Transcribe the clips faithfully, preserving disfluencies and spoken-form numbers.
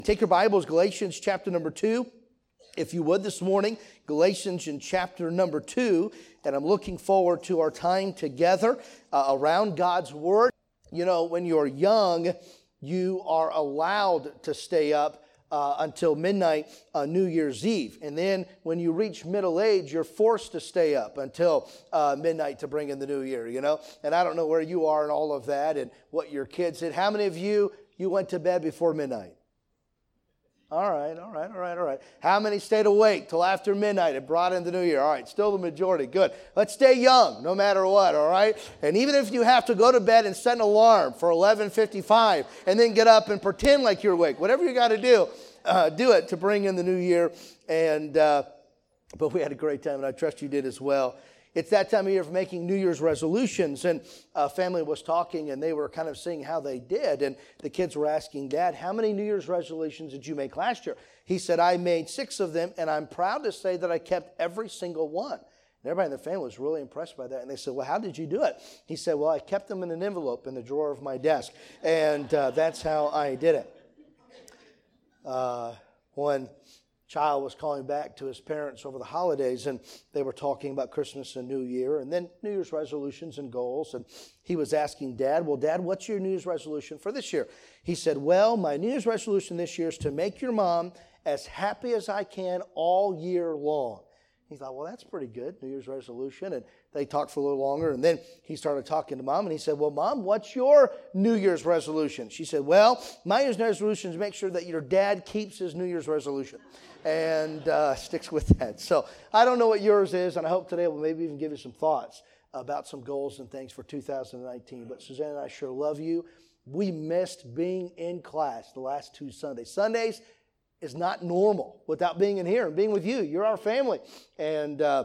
Take your Bibles, Galatians chapter number two, if you would this morning. Galatians in chapter number two. And I'm looking forward to our time together uh, around God's Word. You know, when you're young, you are allowed to stay up uh, until midnight uh, New Year's Eve. And then when you reach middle age, you're forced to stay up until uh, midnight to bring in the new year, you know. And I don't know where you are and all of that and what your kids did. How many of you, you went to bed before midnight? All right, all right, all right, all right. How many stayed awake till after midnight and brought in the new year? All right, still the majority. Good. Let's stay young no matter what, all right? And even if you have to go to bed and set an alarm for eleven fifty-five and then get up and pretend like you're awake, whatever you got to do, uh, do it to bring in the new year. And uh, but we had a great time, and I trust you did as well. It's that time of year for making New Year's resolutions, and a family was talking, and they were kind of seeing how they did, and the kids were asking, Dad, how many New Year's resolutions did you make last year? He said, I made six of them, and I'm proud to say that I kept every single one. And everybody in the family was really impressed by that, and they said, well, how did you do it? He said, well, I kept them in an envelope in the drawer of my desk, and uh, that's how I did it. Uh, one child was calling back to his parents over the holidays, and they were talking about Christmas and New Year and then New Year's resolutions and goals. And he was asking Dad, well, Dad, what's your New Year's resolution for this year? He said, well, my New Year's resolution this year is to make your mom as happy as I can all year long. He thought, well, that's pretty good, New Year's resolution. And they talked for a little longer, and then he started talking to Mom, and he said, well, Mom, what's your New Year's resolution? She said, well, my New Year's resolution is make sure that your dad keeps his New Year's resolution and uh, sticks with that. So I don't know what yours is, and I hope today will maybe even give you some thoughts about some goals and things for two thousand nineteen. But Suzanne and I sure love you. We missed being in class the last two Sundays. Sundays is not normal without being in here and being with you. You're our family. And uh,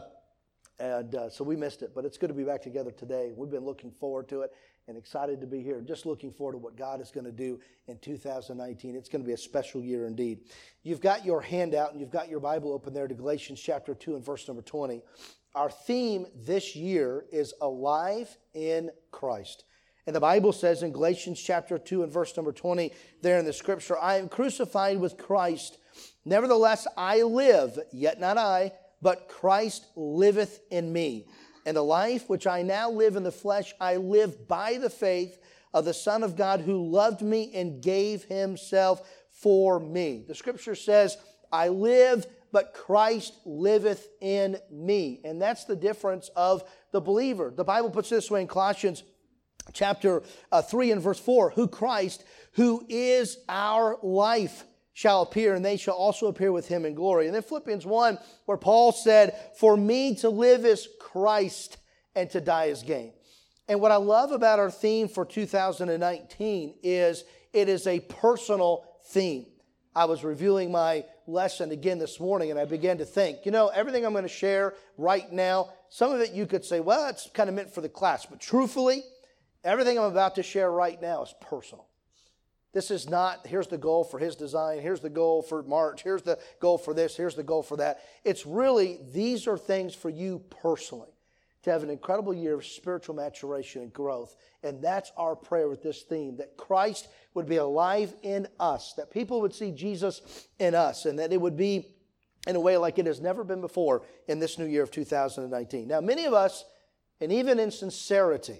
and uh, so we missed it. But it's good to be back together today. We've been looking forward to it and excited to be here. Just looking forward to what God is going to do in two thousand nineteen. It's going to be a special year indeed. You've got your handout and you've got your Bible open there to Galatians chapter two and verse number twenty. Our theme this year is Alive in Christ. And the Bible says in Galatians chapter two and verse number twenty, there in the scripture, I am crucified with Christ. Nevertheless, I live, yet not I, but Christ liveth in me. And the life which I now live in the flesh, I live by the faith of the Son of God who loved me and gave himself for me. The scripture says, I live, but Christ liveth in me. And that's the difference of the believer. The Bible puts it this way in Colossians chapter uh, three and verse four, who Christ, who is our life, shall appear, and they shall also appear with him in glory. And then Philippians one, where Paul said, for me to live is Christ, and to die is gain. And what I love about our theme for two thousand nineteen is it is a personal theme. I was reviewing my lesson again this morning, and I began to think, you know, everything I'm going to share right now, some of it you could say, well, it's kind of meant for the class. But truthfully, everything I'm about to share right now is personal. This is not, here's the goal for his design, here's the goal for March, here's the goal for this, here's the goal for that. It's really, these are things for you personally, to have an incredible year of spiritual maturation and growth. And that's our prayer with this theme, that Christ would be alive in us, that people would see Jesus in us, and that it would be in a way like it has never been before in this new year of two thousand nineteen. Now, many of us, and even in sincerity,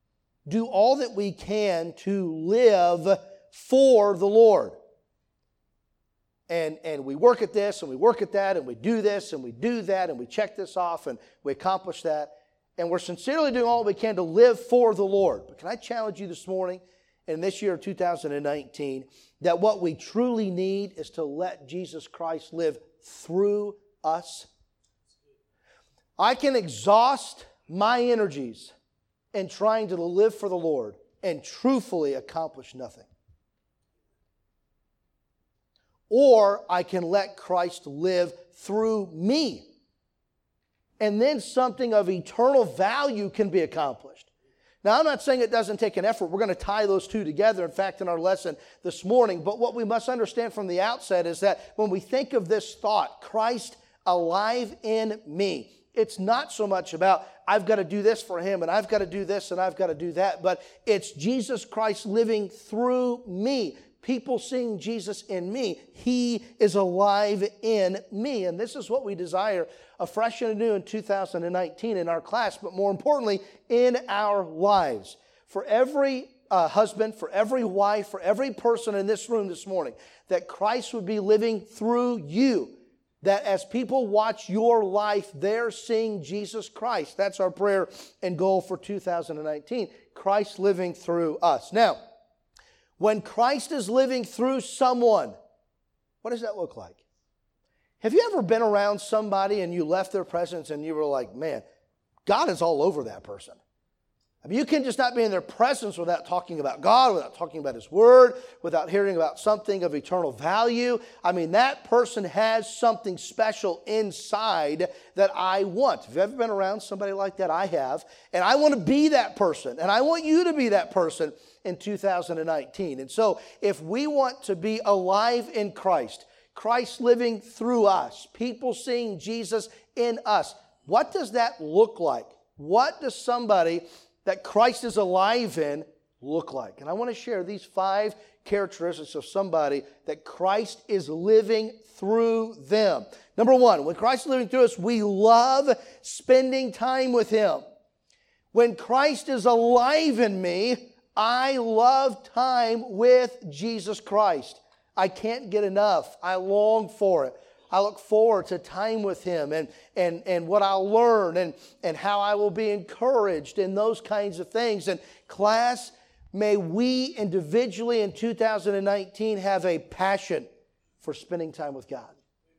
do all that we can to live for the Lord. And, and we work at this, and we work at that, and we do this, and we do that, and we check this off, and we accomplish that. And we're sincerely doing all we can to live for the Lord. But can I challenge you this morning, in this year of two thousand nineteen, that what we truly need is to let Jesus Christ live through us? I can exhaust my energies in trying to live for the Lord and truthfully accomplish nothing. Or I can let Christ live through me. And then something of eternal value can be accomplished. Now, I'm not saying it doesn't take an effort. We're going to tie those two together, in fact, in our lesson this morning. But what we must understand from the outset is that when we think of this thought, Christ alive in me, it's not so much about, I've got to do this for Him, and I've got to do this, and I've got to do that. But it's Jesus Christ living through me. people seeing Jesus in me. He is alive in me. And this is what we desire afresh and anew in two thousand nineteen in our class, but more importantly, in our lives. For every uh, husband, for every wife, for every person in this room this morning, that Christ would be living through you. That as people watch your life, they're seeing Jesus Christ. That's our prayer and goal for two thousand nineteen. Christ living through us. Now, when Christ is living through someone, what does that look like? Have you ever been around somebody and you left their presence and you were like, man, God is all over that person? I mean, you can just not be in their presence without talking about God, without talking about His Word, without hearing about something of eternal value. I mean, that person has something special inside that I want. Have you ever been around somebody like that? I have. And I want to be that person. And I want you to be that person in two thousand nineteen. And so, if we want to be alive in Christ, Christ living through us, people seeing Jesus in us, what does that look like? What does somebody that Christ is alive in look like? And I want to share these five characteristics of somebody that Christ is living through them. Number one, when Christ is living through us, we love spending time with Him. When Christ is alive in me, I love time with Jesus Christ. I can't get enough. I long for it. I look forward to time with Him and, and, and what I'll learn and, and how I will be encouraged and those kinds of things. And class, may we individually in two thousand nineteen have a passion for spending time with God.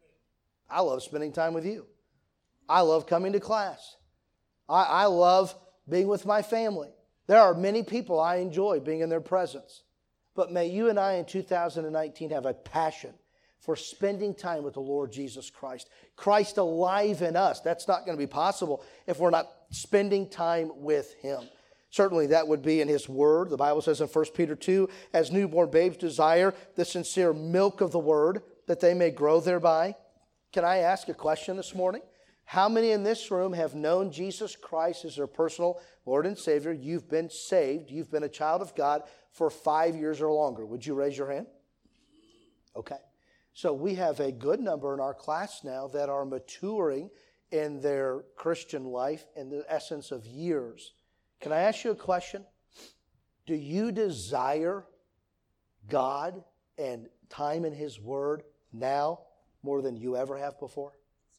I love spending time with you. I love coming to class. I, I love being with my family. There are many people I enjoy being in their presence. But may you and I in two thousand nineteen have a passion for spending time with the Lord Jesus Christ. Christ alive in us. That's not going to be possible if we're not spending time with Him. Certainly that would be in His Word. The Bible says in First Peter two, as newborn babes desire the sincere milk of the Word, that they may grow thereby. Can I ask a question this morning? How many in this room have known Jesus Christ as their personal Lord and Savior? You've been saved. You've been a child of God for five years or longer. Would you raise your hand? Okay. So we have a good number in our class now that are maturing in their Christian life in the essence of years. Can I ask you a question? Do you desire God and time in His Word now more than you ever have before?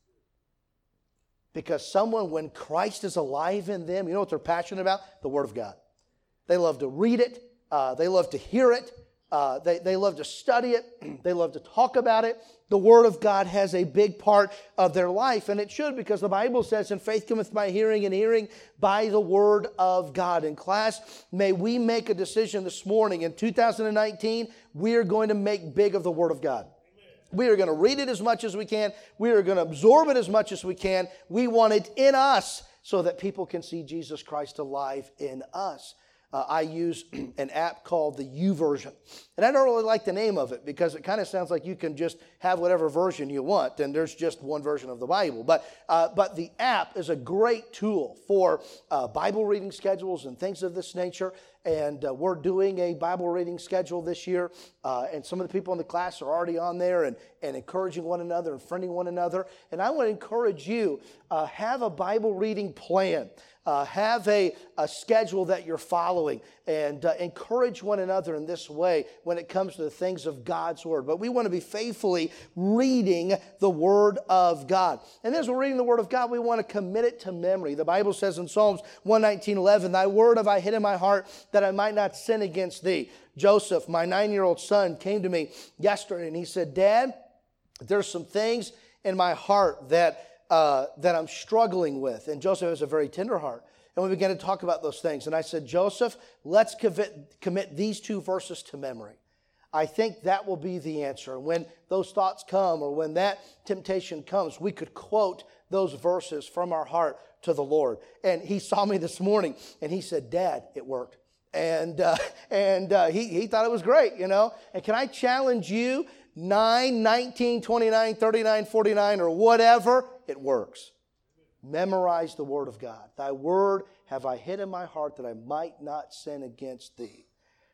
Because someone, when Christ is alive in them, you know what they're passionate about? The Word of God. They love to read it. Uh, they love to hear it. Uh, they, they love to study it. They love to talk about it. The Word of God has a big part of their life, and it should, because the Bible says, and faith cometh by hearing, and hearing by the Word of God. In class, may we make a decision this morning. In two thousand nineteen, we are going to make big of the Word of God. We are going to read it as much as we can. We are going to absorb it as much as we can. We want it in us so that people can see Jesus Christ alive in us. Uh, I use an app called the YouVersion. And I don't really like the name of it because it kind of sounds like you can just have whatever version you want, and there's just one version of the Bible. But uh, but the app is a great tool for uh, Bible reading schedules and things of this nature. And uh, we're doing a Bible reading schedule this year. Uh, and some of the people in the class are already on there and, and encouraging one another and friending one another. And I want to encourage you, uh, have a Bible reading plan. Uh, have a, a schedule that you're following and uh, encourage one another in this way when it comes to the things of God's Word. But we want to be faithfully reading the Word of God. And as we're reading the Word of God, we want to commit it to memory. The Bible says in Psalms one nineteen, eleven, thy word have I hid in my heart that I might not sin against thee. Joseph, my nine-year-old son, came to me yesterday and he said, Dad, there's some things in my heart that Uh, that I'm struggling with. And Joseph has a very tender heart. And we began to talk about those things. And I said, Joseph, let's commit, commit these two verses to memory. I think that will be the answer. And when those thoughts come or when that temptation comes, we could quote those verses from our heart to the Lord. And he saw me this morning and he said, Dad, it worked. And uh, and uh, he, he thought it was great, you know. And can I challenge you, nine, nineteen, twenty-nine, thirty-nine, forty-nine, or whatever, it works. Memorize the Word of God. Thy word have I hid in my heart that I might not sin against thee.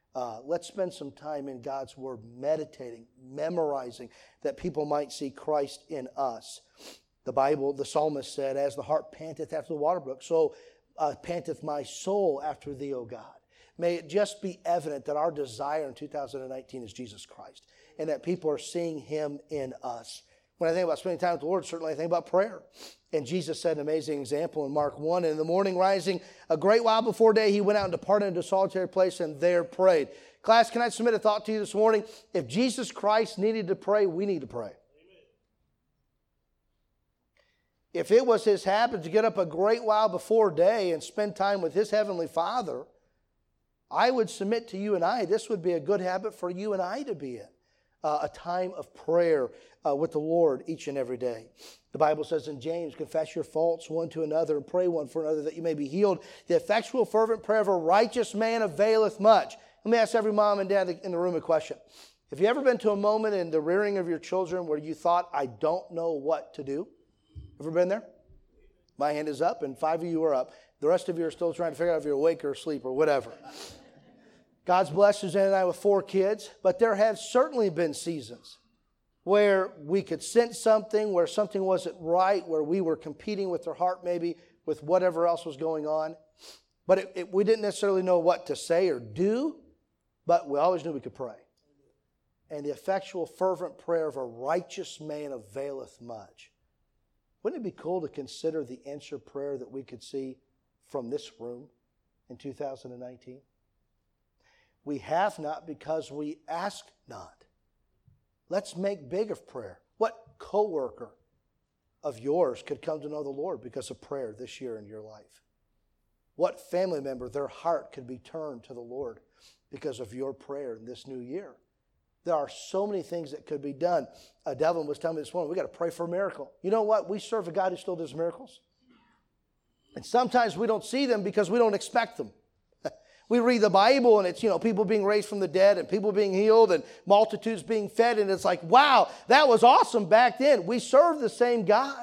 Uh, let's spend some time in God's Word, meditating, memorizing, that people might see Christ in us. The Bible, the psalmist said, as the hart panteth after the water brook, so uh, panteth my soul after thee, O God. May it just be evident that our desire in two thousand nineteen is Jesus Christ, and that people are seeing Him in us. When I think about spending time with the Lord, certainly I think about prayer. And Jesus set an amazing example in Mark one. And in the morning rising, a great while before day, He went out and departed into a solitary place and there prayed. Class, can I submit a thought to you this morning? If Jesus Christ needed to pray, we need to pray. Amen. If it was His habit to get up a great while before day and spend time with His Heavenly Father, I would submit to you and I, this would be a good habit for you and I to be in. Uh, a time of prayer uh, with the Lord each and every day. The Bible says in James, confess your faults one to another and pray one for another that you may be healed. The effectual fervent prayer of a righteous man availeth much. Let me ask every mom and dad in the room a question. Have you ever been to a moment in the rearing of your children where you thought, I don't know what to do? Ever been there? My hand is up and five of you are up. The rest of you are still trying to figure out if you're awake or asleep or whatever. God's blessed Suzanne and I with four kids, but there have certainly been seasons where we could sense something, where something wasn't right, where we were competing with their heart maybe with whatever else was going on. But it, it, we didn't necessarily know what to say or do, but we always knew we could pray. And the effectual fervent prayer of a righteous man availeth much. Wouldn't it be cool to consider the answered prayer that we could see from this room in two thousand nineteen? We have not because we ask not. Let's make big of prayer. What coworker of yours could come to know the Lord because of prayer this year in your life? What family member, their heart could be turned to the Lord because of your prayer in this new year? There are so many things that could be done. Uh, Devlin was telling me this morning, we got to pray for a miracle. You know what? We serve a God who still does miracles. And sometimes we don't see them because we don't expect them. We read the Bible and it's, you know, people being raised from the dead and people being healed and multitudes being fed. And it's like, wow, that was awesome back then. We serve the same God.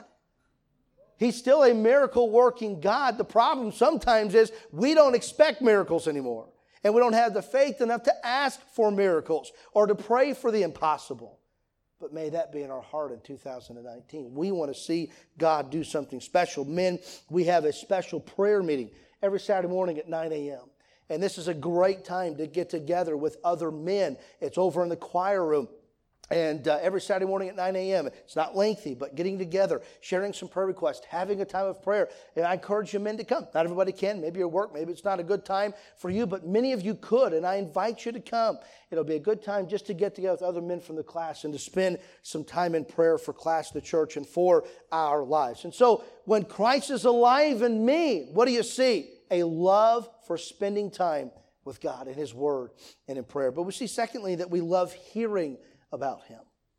He's still a miracle working God. The problem sometimes is we don't expect miracles anymore. And we don't have the faith enough to ask for miracles or to pray for the impossible. But may that be in our heart in two thousand nineteen. We want to see God do something special. Men, we have a special prayer meeting every Saturday morning at nine a.m. And this is a great time to get together with other men. It's over in the choir room. And uh, every Saturday morning at nine a.m. It's not lengthy, but getting together, sharing some prayer requests, having a time of prayer. And I encourage you men to come. Not everybody can. Maybe you're at work. Maybe it's not a good time for you, but many of you could. And I invite you to come. It'll be a good time just to get together with other men from the class and to spend some time in prayer for class, the church, and for our lives. And so when Christ is alive in me, what do you see? A love for spending time with God in His Word and in prayer. But we see, secondly, that we love hearing about Him.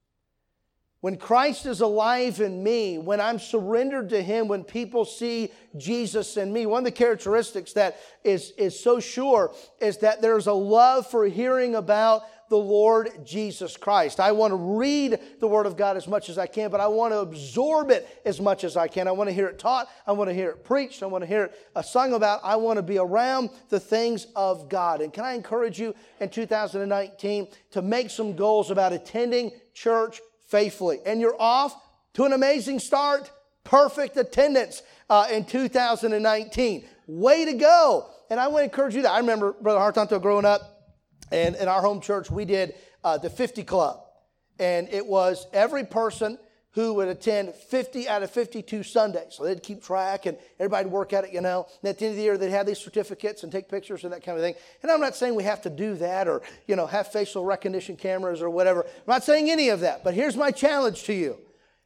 When Christ is alive in me, when I'm surrendered to Him, when people see Jesus in me, one of the characteristics that is, is so sure is that there's a love for hearing about the Lord Jesus Christ. I want to read the Word of God as much as I can, but I want to absorb it as much as I can. I want to hear it taught. I want to hear it preached. I want to hear it uh, sung about. I want to be around the things of God. And can I encourage you in two thousand nineteen to make some goals about attending church faithfully? And you're off to an amazing start. Perfect attendance uh, in two thousand nineteen. Way to go. And I want to encourage you that. I remember Brother Hartanto growing up. And in our home church, we did uh, the fifty Club. And it was every person who would attend fifty out of fifty-two Sundays. So they'd keep track and everybody would work at it, you know. And at the end of the year, they'd have these certificates and take pictures and that kind of thing. And I'm not saying we have to do that or, you know, have facial recognition cameras or whatever. I'm not saying any of that. But here's my challenge to you.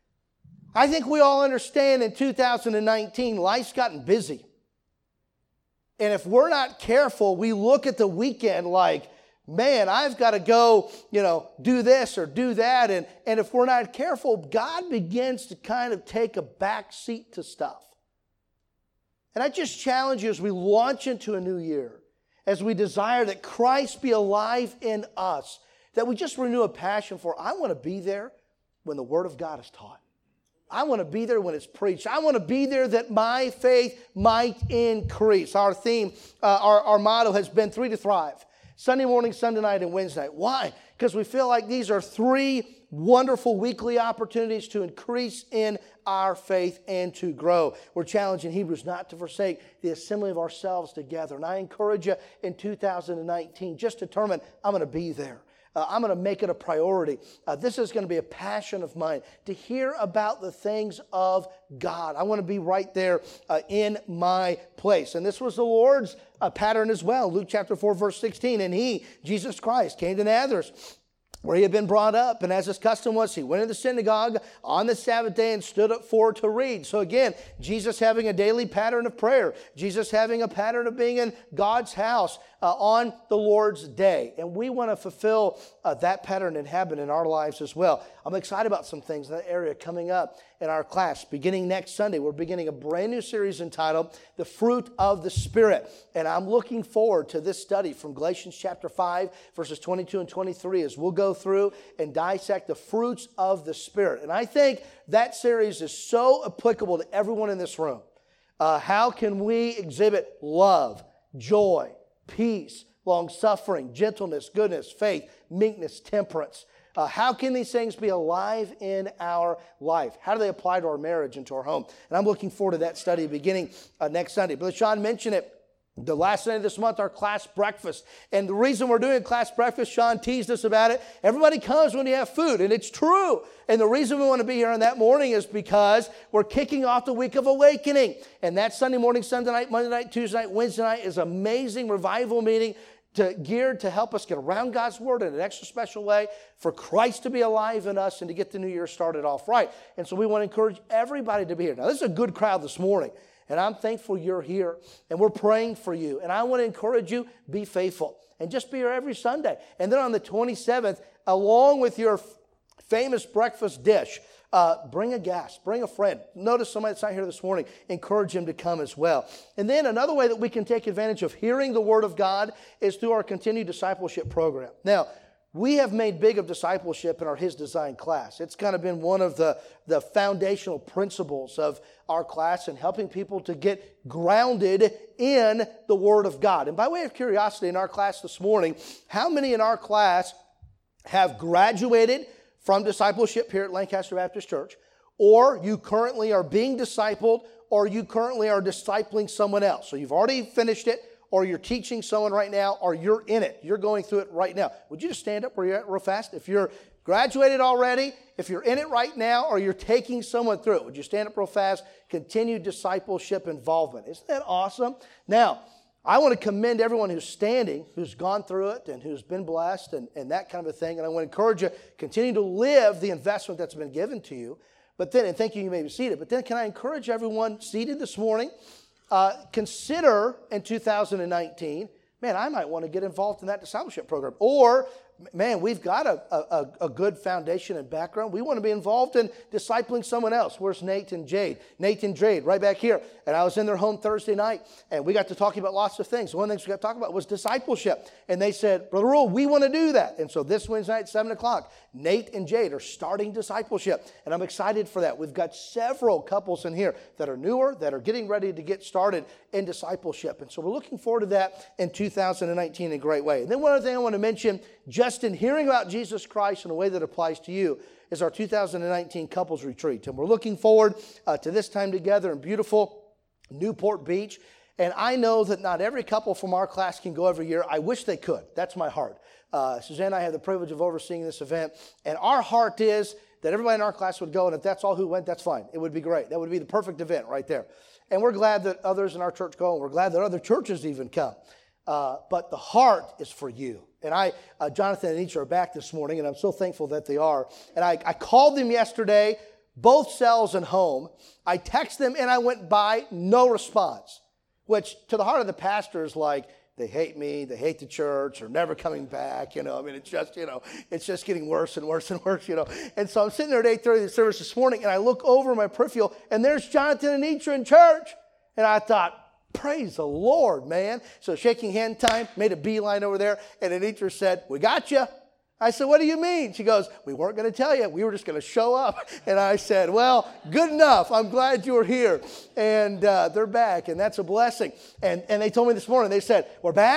I think we all understand in two thousand nineteen, life's gotten busy. And if we're not careful, we look at the weekend like, man, I've got to go, you know, do this or do that. And, and if we're not careful, God begins to kind of take a back seat to stuff. And I just challenge you as we launch into a new year, as we desire that Christ be alive in us, that we just renew a passion for, I want to be there when the Word of God is taught. I want to be there when it's preached. I want to be there that my faith might increase. Our theme, uh, our, our motto has been three to thrive. Sunday morning, Sunday night, and Wednesday night. Why? Because we feel like these are three wonderful weekly opportunities to increase in our faith and to grow. We're challenging Hebrews not to forsake the assembly of ourselves together. And I encourage you in two thousand nineteen, just determine, I'm going to be there. Uh, I'm going to make it a priority. Uh, this is going to be a passion of mine to hear about the things of God. I want to be right there uh, in my place. And this was the Lord's uh, pattern as well. Luke chapter four, verse sixteen. And he, Jesus Christ, came to Nazareth, where he had been brought up, and as his custom was, he went to the synagogue on the Sabbath day and stood up for to read. So again, Jesus having a daily pattern of prayer. Jesus having a pattern of being in God's house uh, on the Lord's day. And we want to fulfill uh, that pattern and habit in our lives as well. I'm excited about some things in that area coming up in our class. Beginning next Sunday, we're beginning a brand new series entitled The Fruit of the Spirit. And I'm looking forward to this study from Galatians chapter five, verses twenty-two and twenty-three, as we'll go through and dissect the fruits of the Spirit. And I think that series is so applicable to everyone in this room. Uh, how can we exhibit love, joy, peace, long-suffering, gentleness, goodness, faith, meekness, temperance? Uh, how can these things be alive in our life? How do they apply to our marriage and to our home? And I'm looking forward to that study beginning uh, next Sunday. Brother Sean mentioned it. The last Sunday of this month, our class breakfast. And the reason we're doing class breakfast, Sean teased us about it. Everybody comes when you have food, and it's true. And the reason we want to be here on that morning is because we're kicking off the week of awakening. And that Sunday morning, Sunday night, Monday night, Tuesday night, Wednesday night is an amazing revival meeting to, geared to help us get around God's Word in an extra special way, for Christ to be alive in us and to get the new year started off right. And so we want to encourage everybody to be here. Now, this is a good crowd this morning, and I'm thankful you're here, and we're praying for you. And I want to encourage you, be faithful, and just be here every Sunday. And then on the twenty-seventh, along with your famous breakfast dish, Uh, bring a guest, bring a friend. Notice somebody that's not here this morning. Encourage him to come as well. And then another way that we can take advantage of hearing the Word of God is through our continued discipleship program. Now, we have made big of discipleship in our His Design class. It's kind of been one of the, the foundational principles of our class in helping people to get grounded in the Word of God. And by way of curiosity, in our class this morning, how many in our class have graduated from discipleship here at Lancaster Baptist Church, or you currently are being discipled, or you currently are discipling someone else? So you've already finished it, or you're teaching someone right now, or you're in it. You're going through it right now. Would you just stand up where you're at real fast? If you're graduated already, if you're in it right now, or you're taking someone through it, would you stand up real fast? Continued discipleship involvement. Isn't that awesome? Now, I want to commend everyone who's standing, who's gone through it and who's been blessed and, and that kind of a thing. And I want to encourage you, continue to live the investment that's been given to you. But then, and thank you, you may be seated. But then can I encourage everyone seated this morning, uh, consider in two thousand nineteen, man, I might want to get involved in that discipleship program. Or, man, we've got a, a, a good foundation and background. We want to be involved in discipling someone else. Where's Nate and Jade? Nate and Jade, right back here. And I was in their home Thursday night, and we got to talking about lots of things. One of the things we got to talk about was discipleship. And they said, Brother Rule, we want to do that. And so this Wednesday night at seven o'clock, Nate and Jade are starting discipleship. And I'm excited for that. We've got several couples in here that are newer, that are getting ready to get started in discipleship. And so we're looking forward to that in two thousand nineteen in a great way. And then one other thing I want to mention, just in hearing about Jesus Christ in a way that applies to you, is our two thousand nineteen Couples Retreat. And we're looking forward uh, to this time together in beautiful Newport Beach. And I know that not every couple from our class can go every year. I wish they could. That's my heart. Uh, Suzanne and I have the privilege of overseeing this event. And our heart is that everybody in our class would go. And if that's all who went, that's fine. It would be great. That would be the perfect event right there. And we're glad that others in our church go. And we're glad that other churches even come. Uh, but the heart is for you. And I, uh, Jonathan and each are back this morning, and I'm so thankful that they are. And I, I called them yesterday, both cells and home. I texted them, and I went by, no response. Which, to the heart of the pastor, is like, they hate me, they hate the church, they're never coming back, you know. I mean, it's just, you know, it's just getting worse and worse and worse, you know. And so I'm sitting there at eight thirty, the service this morning, and I look over my peripheral, and there's Jonathan and Each in church. And I thought, praise the Lord, man. So shaking hand time, made a beeline over there, and Anitra said, we got you. I said, what do you mean? She goes, we weren't going to tell you. We were just going to show up. And I said, well, good enough. I'm glad you were here. And uh, they're back, and that's a blessing. And, and they told me this morning, they said, we're back.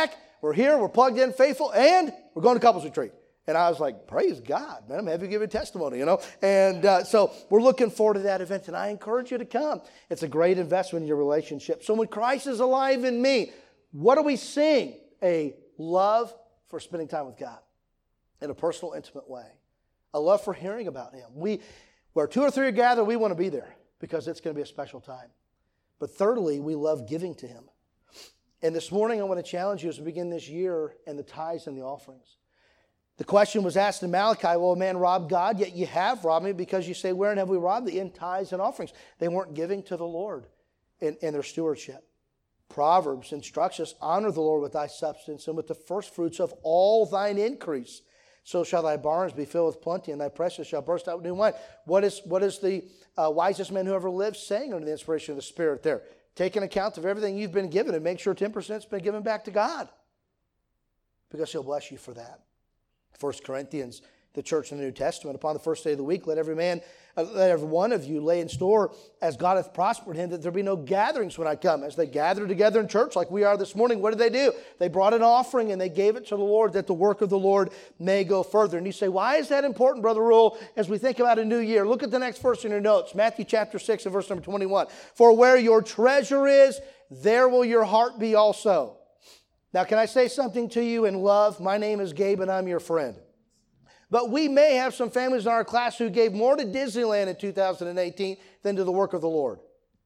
we're here, we're plugged in, faithful, and we're going to couples retreat. And I was like, praise God, man, I'm happy to give you a testimony, you know. And uh, so we're looking forward to that event, and I encourage you to come. It's a great investment in your relationship. So when Christ is alive in me, what do we sing? A love for spending time with God in a personal, intimate way. A love for hearing about Him. We, where two or three are gathered, we want to be there because it's going to be a special time. But thirdly, we love giving to Him. And this morning, I want to challenge you as we begin this year and the tithes and the offerings. The question was asked in Malachi, well, man robbed God, yet you have robbed me because you say, wherein have we robbed thee? In tithes and offerings. They weren't giving to the Lord in, in their stewardship. Proverbs instructs us, honor the Lord with thy substance and with the first fruits of all thine increase. So shall thy barns be filled with plenty, and thy presses shall burst out with new wine. What is, what is the uh, wisest man who ever lived saying under the inspiration of the Spirit there? Take an account of everything you've been given and make sure ten percent has been given back to God, because He'll bless you for that. First Corinthians, the church in the New Testament, upon the first day of the week, let every man, uh, let every one of you lay in store as God hath prospered him, that there be no gatherings when I come. As they gathered together in church like we are this morning, what did they do? They brought an offering and they gave it to the Lord, that the work of the Lord may go further. And you say, why is that important, Brother Rule, as we think about a new year? Look at the next verse in your notes, Matthew chapter six and verse number twenty-one. For where your treasure is, there will your heart be also. Now, can I say something to you in love? My name is Gabe and I'm your friend. But we may have some families in our class who gave more to Disneyland in two thousand eighteen than to the work of the Lord.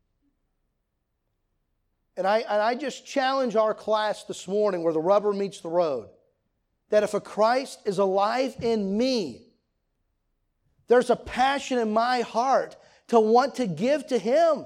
And I, and I just challenge our class this morning, where the rubber meets the road, that if a Christ is alive in me, there's a passion in my heart to want to give to Him.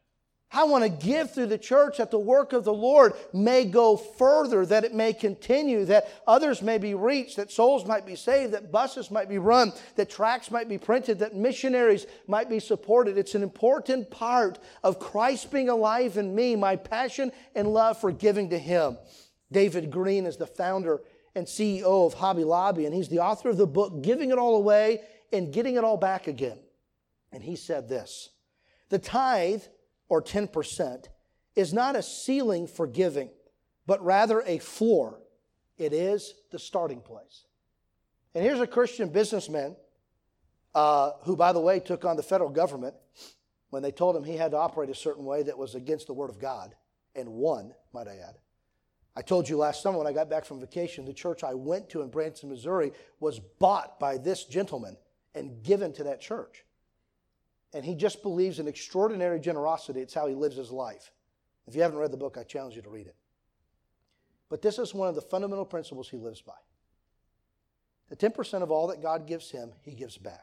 I want to give through the church that the work of the Lord may go further, that it may continue, that others may be reached, that souls might be saved, that buses might be run, that tracts might be printed, that missionaries might be supported. It's an important part of Christ being alive in me, my passion and love for giving to Him. David Green is the founder and C E O of Hobby Lobby, and he's the author of the book, Giving It All Away and Getting It All Back Again. And he said this, the tithe, or ten percent, is not a ceiling for giving, but rather a floor. It is the starting place. And here's a Christian businessman uh, who, by the way, took on the federal government when they told him he had to operate a certain way that was against the Word of God, and won, might I add. I told you last summer when I got back from vacation, the church I went to in Branson, Missouri was bought by this gentleman and given to that church. And he just believes in extraordinary generosity. It's how he lives his life. If you haven't read the book, I challenge you to read it. But this is one of the fundamental principles he lives by. The ten percent of all that God gives him, he gives back.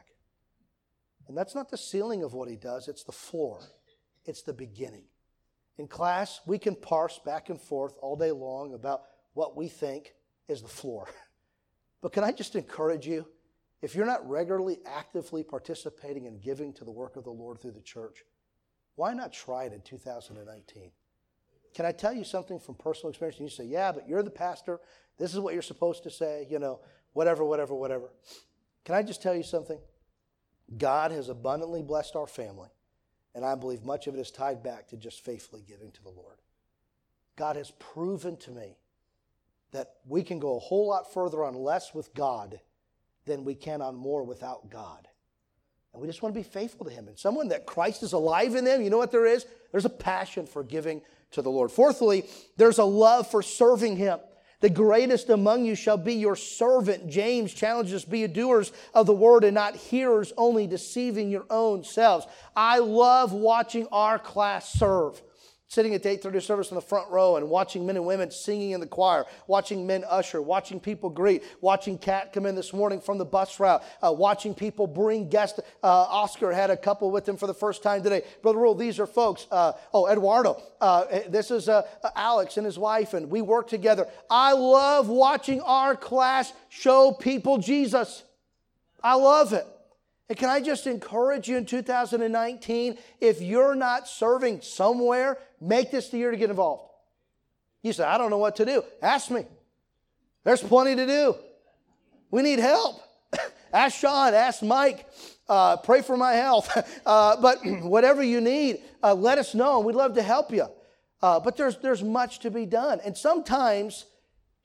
And that's not the ceiling of what he does. It's the floor. It's the beginning. In class, we can parse back and forth all day long about what we think is the floor. But can I just encourage you? If you're not regularly, actively participating and giving to the work of the Lord through the church, why not try it in two thousand nineteen? Can I tell you something from personal experience? And you say, yeah, but you're the pastor. This is what you're supposed to say, you know, whatever, whatever, whatever. Can I just tell you something? God has abundantly blessed our family, and I believe much of it is tied back to just faithfully giving to the Lord. God has proven to me that we can go a whole lot further on less with God than we can on more without God. And we just want to be faithful to Him. And someone that Christ is alive in them, you know what there is? There's a passion for giving to the Lord. Fourthly, there's a love for serving Him. The greatest among you shall be your servant. James challenges us, be doers of the word and not hearers only, deceiving your own selves. I love watching our class serve. Sitting at the eight thirty service in the front row and watching men and women singing in the choir, watching men usher, watching people greet, watching Kat come in this morning from the bus route, uh, watching people bring guests. Uh, Oscar had a couple with him for the first time today. Brother Rule, these are folks. Uh, oh, Eduardo. Uh, this is uh, Alex and his wife, and we work together. I love watching our class show people Jesus. I love it. And can I just encourage you in two thousand nineteen, if you're not serving somewhere, make this the year to get involved. You say, I don't know what to do. Ask me. There's plenty to do. We need help. Ask Sean, ask Mike, uh, pray for my health. Uh, but whatever you need, uh, let us know. We'd love to help you. Uh, but there's, there's much to be done. And sometimes,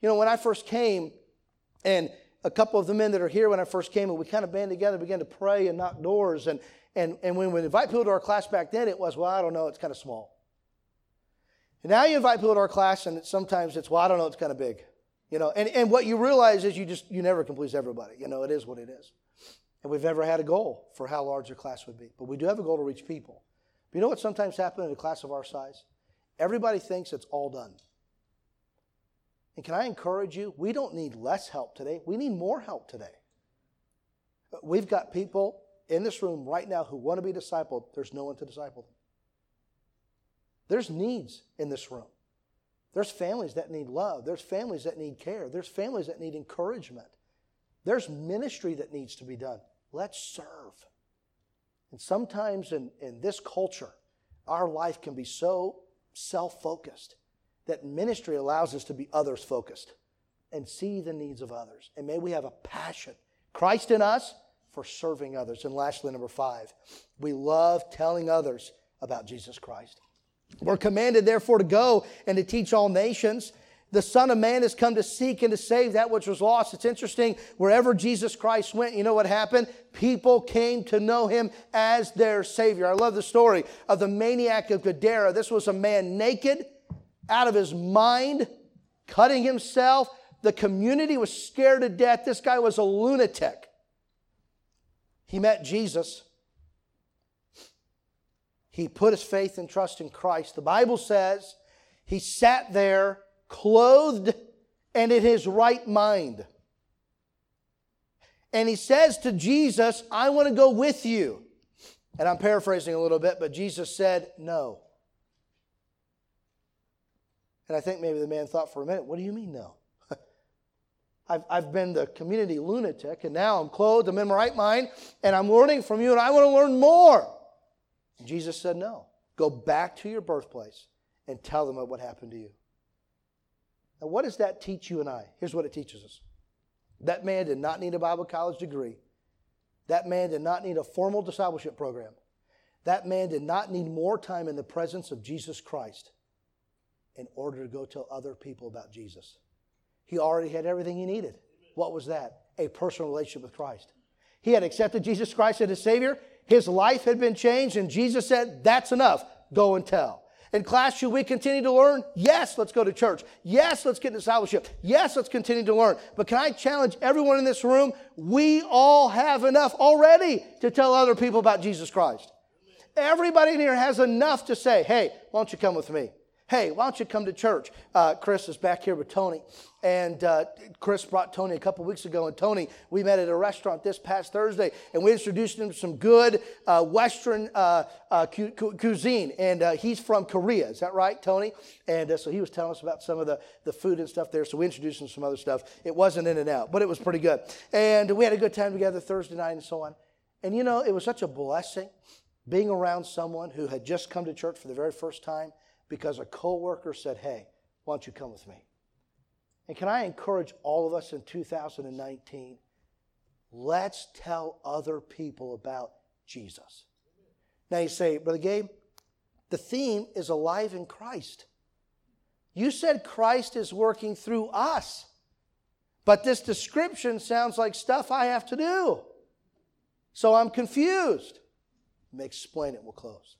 You know, when I first came, and a couple of the men that are here when I first came, and we kind of band together, began to pray and knock doors. And, and, and when we invite people to our class back then, it was, well, I don't know, it's kind of small. And now you invite people to our class, and it's, sometimes it's, well, I don't know, it's kind of big. You know, and, and what you realize is you just, you never can please everybody. You know, it is what it is. And we've never had a goal for how large a class would be. But we do have a goal to reach people. But you know what sometimes happens in a class of our size? Everybody thinks it's all done. And can I encourage you, we don't need less help today. We need more help today. We've got people in this room right now who want to be discipled. There's no one to disciple them. There's needs in this room. There's families that need love. There's families that need care. There's families that need encouragement. There's ministry that needs to be done. Let's serve. And sometimes in, in this culture, our life can be so self-focused that ministry allows us to be others-focused and see the needs of others. And may we have a passion, Christ in us, for serving others. And lastly, number five, we love telling others about Jesus Christ. We're commanded, therefore, to go and to teach all nations. The Son of Man has come to seek and to save that which was lost. It's interesting, wherever Jesus Christ went, you know what happened? People came to know Him as their Savior. I love the story of the maniac of Gadara. This was a man naked, out of his mind, cutting himself. The community was scared to death. This guy was a lunatic. He met Jesus. He put his faith and trust in Christ. The Bible says he sat there clothed and in his right mind. And he says to Jesus, I want to go with you. And I'm paraphrasing a little bit, but Jesus said, no. And I think maybe the man thought for a minute, what do you mean no? I've, I've been the community lunatic, and now I'm clothed, I'm in my right mind, and I'm learning from you, and I want to learn more. And Jesus said, no. Go back to your birthplace and tell them what happened to you. Now, what does that teach you and I? Here's what it teaches us. That man did not need a Bible college degree. That man did not need a formal discipleship program. That man did not need more time in the presence of Jesus Christ in order to go tell other people about Jesus. He already had everything he needed. What was that? A personal relationship with Christ. He had accepted Jesus Christ as his Savior. His life had been changed, and Jesus said, that's enough. Go and tell. In class, should we continue to learn? Yes, let's go to church. Yes, let's get in discipleship. Yes, let's continue to learn. But can I challenge everyone in this room? We all have enough already to tell other people about Jesus Christ. Everybody in here has enough to say, hey, why don't you come with me? Hey, why don't you come to church? Uh, Chris is back here with Tony. And uh, Chris brought Tony a couple weeks ago. And Tony, we met at a restaurant this past Thursday. And we introduced him to some good uh, Western uh, uh, cu- cu- cuisine. And uh, he's from Korea. Is that right, Tony? And uh, so he was telling us about some of the, the food and stuff there. So we introduced him to some other stuff. It wasn't In-N-Out, but it was pretty good. And we had a good time together Thursday night and so on. And you know, it was such a blessing being around someone who had just come to church for the very first time, because a coworker said, hey, why don't you come with me? And can I encourage all of us in two thousand nineteen, let's tell other people about Jesus. Now you say, Brother Gabe, the theme is alive in Christ. You said Christ is working through us. But this description sounds like stuff I have to do. So I'm confused. Let me explain it. We'll close.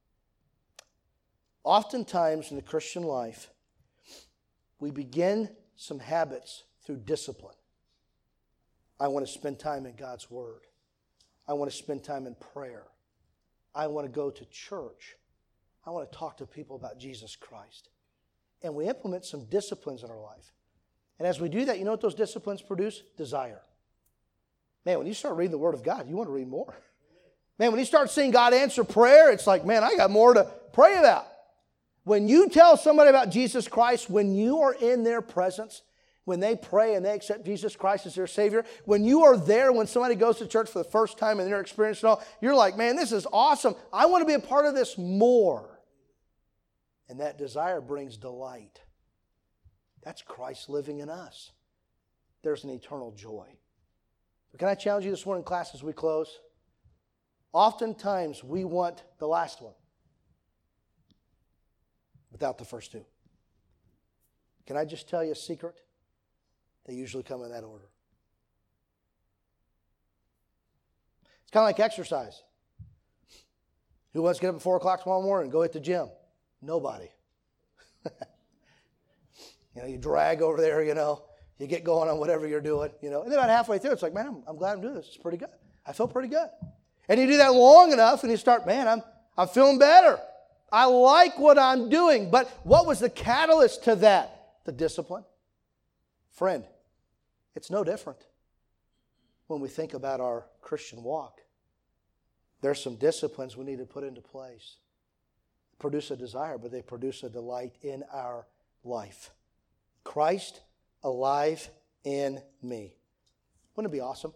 Oftentimes in the Christian life, we begin some habits through discipline. I want to spend time in God's Word. I want to spend time in prayer. I want to go to church. I want to talk to people about Jesus Christ. And we implement some disciplines in our life. And as we do that, you know what those disciplines produce? Desire. Man, when you start reading the Word of God, you want to read more. Man, when you start seeing God answer prayer, it's like, man, I got more to pray about. When you tell somebody about Jesus Christ, when you are in their presence, when they pray and they accept Jesus Christ as their Savior, when you are there, when somebody goes to church for the first time and they're experiencing it all, you're like, man, this is awesome. I want to be a part of this more. And that desire brings delight. That's Christ living in us. There's an eternal joy. But can I challenge you this morning, class, as we close? Oftentimes, we want the last one without the first two. Can I just tell you a secret? They usually come in that order. It's kind of like exercise. Who wants to get up at four o'clock tomorrow morning and go hit the gym? Nobody. You know, you drag over there, you know. You get going on whatever you're doing, you know. And then about halfway through, it's like, man, I'm, I'm glad I'm doing this. It's pretty good. I feel pretty good. And you do that long enough, and you start, man, I'm, I'm feeling better. I like what I'm doing. But what was the catalyst to that? The discipline. Friend, it's no different when we think about our Christian walk. There's some disciplines we need to put into place. Produce a desire, but they produce a delight in our life. Christ alive in me. Wouldn't it be awesome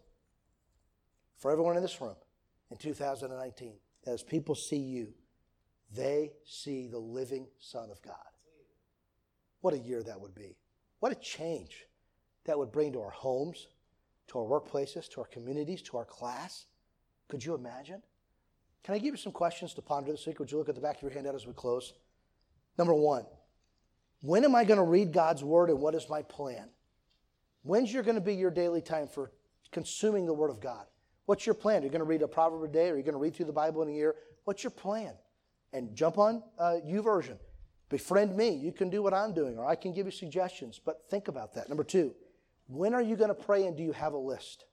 for everyone in this room in two thousand nineteen, as people see you, they see the living Son of God? What a year that would be. What a change that would bring to our homes, to our workplaces, to our communities, to our class. Could you imagine? Can I give you some questions to ponder this week? Would you look at the back of your handout as we close? Number one, when am I going to read God's Word and what is my plan? When's your going to be your daily time for consuming the Word of God? What's your plan? Are you going to read a proverb a day? Or are you going to read through the Bible in a year? What's your plan? And jump on uh, YouVersion. Befriend me. You can do what I'm doing, or I can give you suggestions. But think about that. Number two, when are you going to pray, and do you have a list?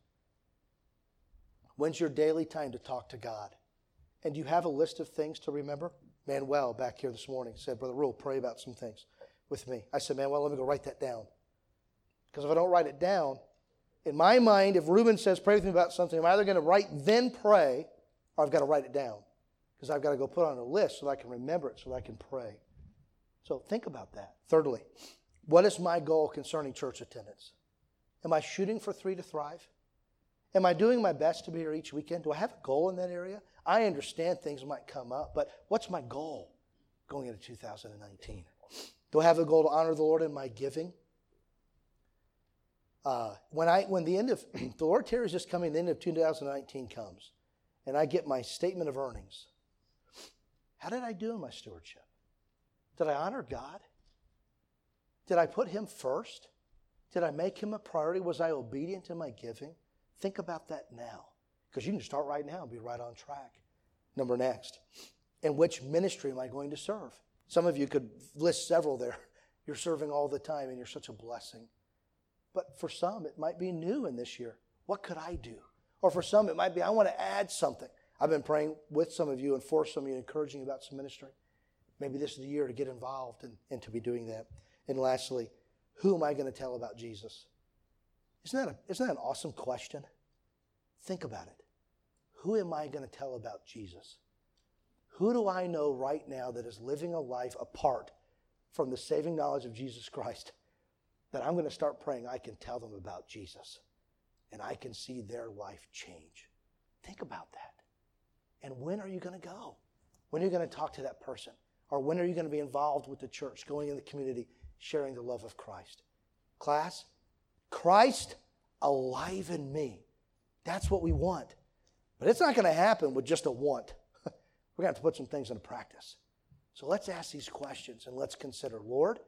When's your daily time to talk to God? And do you have a list of things to remember? Manuel back here this morning said, Brother Rule, pray about some things with me. I said, Manuel, let me go write that down. Because if I don't write it down, in my mind, if Reuben says, pray with me about something, I'm either going to write, then pray, or I've got to write it down. Because I've got to go put it on a list so that I can remember it, so that I can pray. So think about that. Thirdly, what is my goal concerning church attendance? Am I shooting for three to thrive? Am I doing my best to be here each weekend? Do I have a goal in that area? I understand things might come up, but what's my goal going into two thousand nineteen? Do I have a goal to honor the Lord in my giving? Uh, when I when the end of the Lord tarries just coming, the end of two thousand nineteen comes, and I get my statement of earnings. How did I do in my stewardship? Did I honor God? Did I put Him first? Did I make Him a priority? Was I obedient in my giving? Think about that now, because you can start right now and be right on track. Number next, in which ministry am I going to serve? Some of you could list several there. You're serving all the time, and you're such a blessing. But for some, it might be new in this year. What could I do? Or for some, it might be, I want to add something. I've been praying with some of you and for some of you, encouraging you about some ministry. Maybe this is the year to get involved and, and to be doing that. And lastly, who am I going to tell about Jesus? Isn't that, a, isn't that an awesome question? Think about it. Who am I going to tell about Jesus? Who do I know right now that is living a life apart from the saving knowledge of Jesus Christ, that I'm going to start praying I can tell them about Jesus and I can see their life change? Think about that. And when are you going to go? When are you going to talk to that person? Or when are you going to be involved with the church, going in the community, sharing the love of Christ? Class, Christ alive in me. That's what we want. But it's not going to happen with just a want. We're going to have to put some things into practice. So let's ask these questions and let's consider, Lord,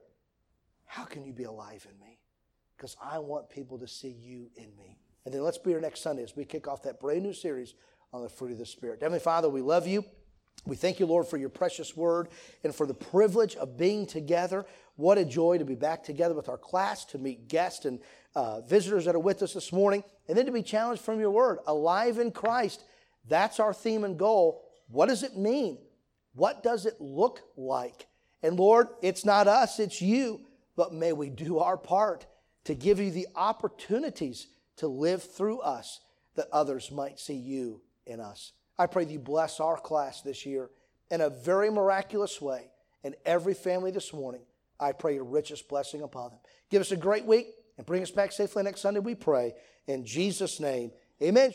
how can you be alive in me? Because I want people to see you in me. And then let's be here next Sunday as we kick off that brand new series on the fruit of the Spirit. Heavenly Father, we love you. We thank you, Lord, for your precious word and for the privilege of being together. What a joy to be back together with our class, to meet guests and uh, visitors that are with us this morning, and then to be challenged from your word. Alive in Christ, that's our theme and goal. What does it mean? What does it look like? And Lord, it's not us, it's you, but may we do our part to give you the opportunities to live through us that others might see you in us. I pray that you bless our class this year in a very miraculous way. And every family this morning, I pray your richest blessing upon them. Give us a great week and bring us back safely next Sunday, we pray. In Jesus' name, amen.